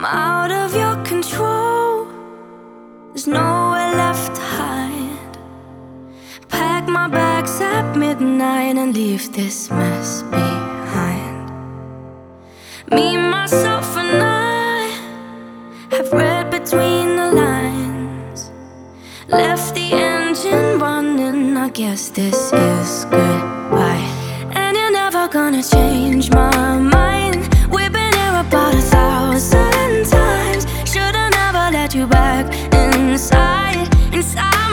out of your control. There's nowhere left to hide. Pack my bags at midnight and leave this mess behind. Me, myself and I have read between the lines, left the engine running, I guess this is goodbye. And you're never gonna change my mind. We've been here about 1,000 times. Should've never let you back inside.